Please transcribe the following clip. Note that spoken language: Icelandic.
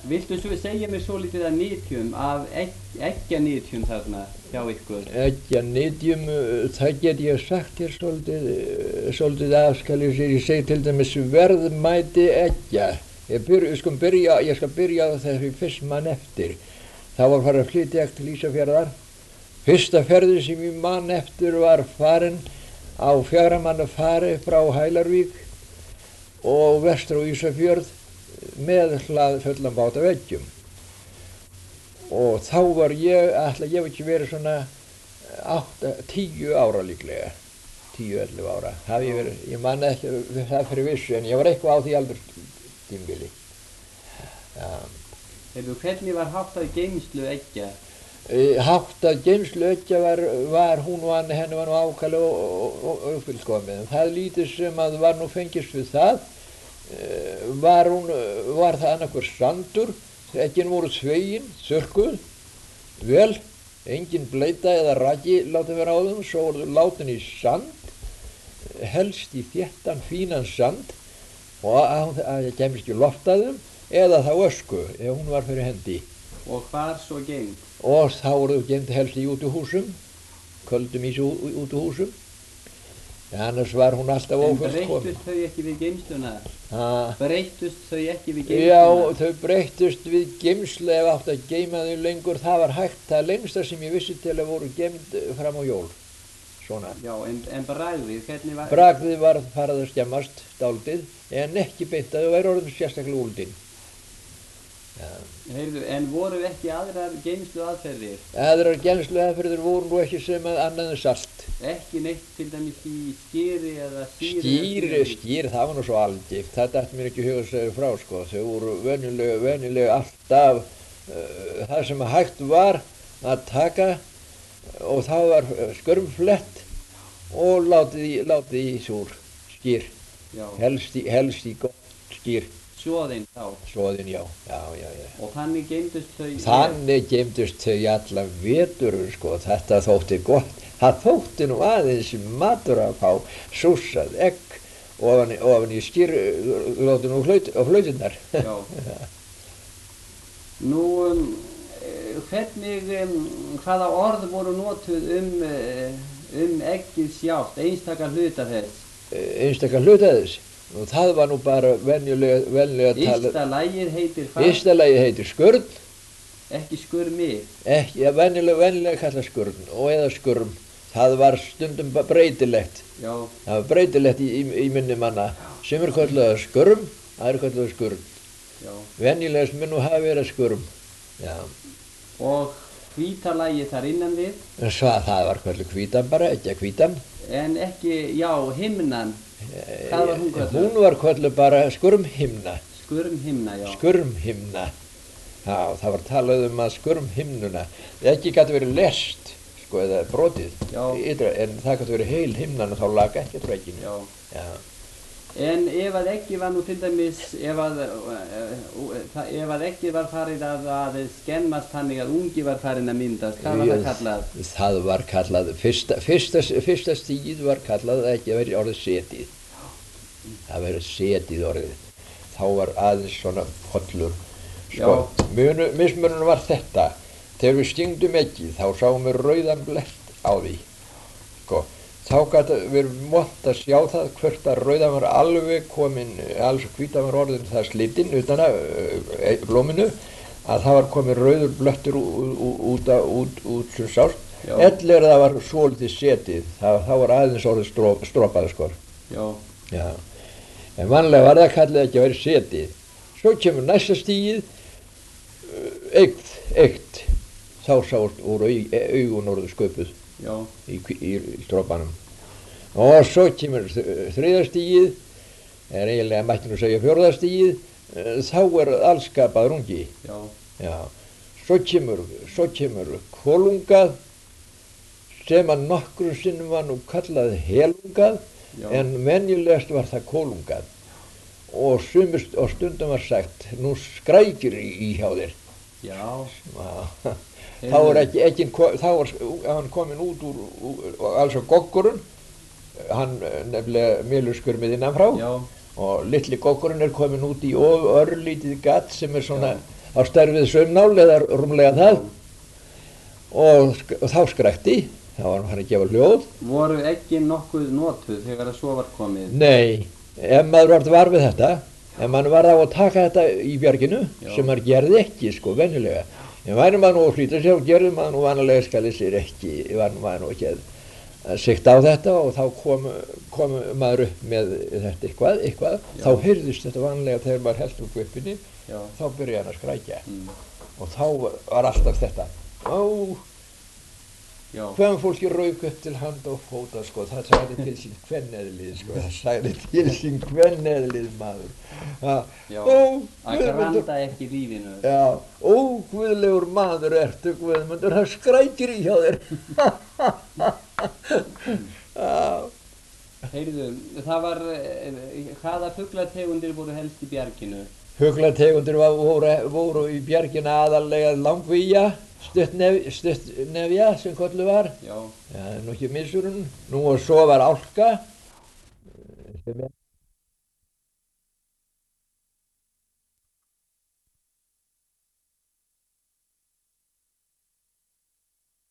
Viltu svo segja mér svolítið af nytjum, af eggjanytjum þarna hjá ykkur? Eggjanytjum, það get ég sagt þér svolítið afskali sér. Ég segi til dæmis verðmæti eggja. Ég skal byrja á þessu fyrst mann eftir. Það var farið að flytja egg til Ísafjarðar. Fyrsta ferðin sem ég man eftir var farin á 4 manna fari frá Hælarvík og vestur á Ísafjörð með hlaðfullan bát af eggjum. Og þá var ég hef ekki verið svona 10 ára líklega, 10-11 ára. Ég man ekki það fyrir vissu, en ég var eitthvað á því aldurstímabili. Hvernig var háttað geymslu eggja? Háttað geymslu eggja henni var nú ákaflega og uppfyllkomið. Það lítið sem að var nú fengist við það, var það annarkur sandur, eggin voru þvegin, þurrkuð, vel, engin bleita eða raki látið vera á þeim, svo voru látin í sand, helst í þéttan fínan sand og að það kemist ekki loft að þeim, eða þá ösku, ef hún var fyrir hendi. Og hvar svo geymt? Og þá voru þau geymt helst í útihúsum, köldum útihúsum. Annars var hún alltaf ófullkomin. En breyttust þau ekki við geymsluna? Breyttust þau ekki við geymsluna? Já, þau breyttust við geymslu ef átt að geyma þau lengur. Það var hægt, það lengsta sem ég vissi til að voru geymd fram á jól. Svona. Já, en bragðið, hvernig var? Bragðið var farið að skemmast dálítið, en ekki beint að þau væru orðin sérstaklega úldin. Heyrðu, en voru ekki aðrar geymslu aðferðir? Aðrar geymslu aðferðir voru nú ekki sem annað en salt. Ekki neitt til dæmis í skýri eða síri? Skýr, það var nú svo algift. Það dætti mér ekki huga að segja frá, sko. Þau voru venjulega alltaf það sem hægt var að taka, og það var skörmflett og látið í súr skýr. Helst í gott skýr. Soðin þá? Soðin, já. Og þannig geymdust þau? Þannig geymdust þau allan veturinn, sko. Þetta þótti gott. Það þótti nú aðeins matur að fá sússað egg ofan í skýrlótun og flauturnar. Já. Nú, hvaða orð voru notuð eggið sjálft, einstaka hluta þess? Einstaka hluta þess? Og það var nú bara venjulega talað. Ysta lagið heitir skurn. Ekki skurmi? Venjulega kallað skurn, og eða skurm. Það var stundum breytilegt. Já. Það var breytilegt í minni manna. Sumir kölluðu skurm, aðrir kölluðu skurn. Já. Venjulegast mun nú hafa verið skurm. Já. Og hvíta lagið þar innan við? Það var kölluð hvítan bara, ekki að hvítan. En ekki, himnan. Hvað var hún kölluð? Hún var kölluð bara skurmhimna. Skurmhimna, já. Skurmhimna. Já, það var talað að skurmhimnuna. Ekki gæti verið lest, sko, eða brotið. Já. En það gæti verið heil himnan og þá lag ekki frá egginu. Já. En ef að eggið var nú til dæmis, ef að eggið var farið að skemmast þannig að ungi var farin að myndast, hvað var það kallað? Það var kallað, fyrsta stigið var kallað að ekki verið orðið setið. Það verið setið orðið. Þá var aðeins svona pollur. Sko, mismunum var þetta. Þegar við stingdum eggið, þá sáum við rauðan blett á því. Sko. Þá gæti verið mótt að sjá það hvert að rauðan var alveg komin, alls hvítan var orðin það slitinn utan að blóminu, að það var komin rauður blöttur út sem sást. Ellir það var svolítið setið, þá var aðeins orðið stropað, sko. Já. En vanlega var það kallið ekki að vera setið. Svo kemur næsta stigið, eitt, þá sást úr augun orðið sköpuð. Í stropanum. Og svo kemur þriðja stigið, eiginlega mætti nú segja fjórða stigið, þá er allskapaður ungi. Já. Svo kemur kolungað, sem að nokkru sinnum var nú kallað helungað, en venjulegast var það kolungað. Og stundum var sagt, nú skrækir í hjá þér. Já. Þá var hann komin út úr alls á goggurinn, hann nefnilega mjöluskurmið innanfrá, og litli goggurinn komin út í örlítið gatt sem svona á stærð við saumnál eða rúmlega það og þá skrækti, þá var hann að gefa hljóð. Voru eggin nokkuð notuð þegar að svo var komið? Nei, ef maður varð var við þetta, ef maður var á að taka þetta í bjarginu, sem maður gerði ekki sko, venjulega. En væri maður nú að flýta sér og gerði maður nú vanalega skalið sér ekki, var maður nú ekki að sikta á þetta og þá kom maður upp með þetta eitthvað. Þá heyrðist þetta vanlega þegar maður held upp uppinni, þá byrjaði hann að skrækja. Og þá var alltaf þetta. Hvaðan fólki rauk upp til hand og fóta sko, það sagði til sín kvenneðlið sko, það sagði til sín kvenneðlið maður. Að granda ekki lífinu. Já, guðlegur maður ertu Guðmundur, það skrækir í hjá þér. Heyrðu, það var, hvaða fuglategundir voru helst í bjarginu? Fuglategundir voru í bjarginu aðallega langvíja, stuttnefja sem kollu var. Já, nú ekki missurinn. Nú og svo var álka, sem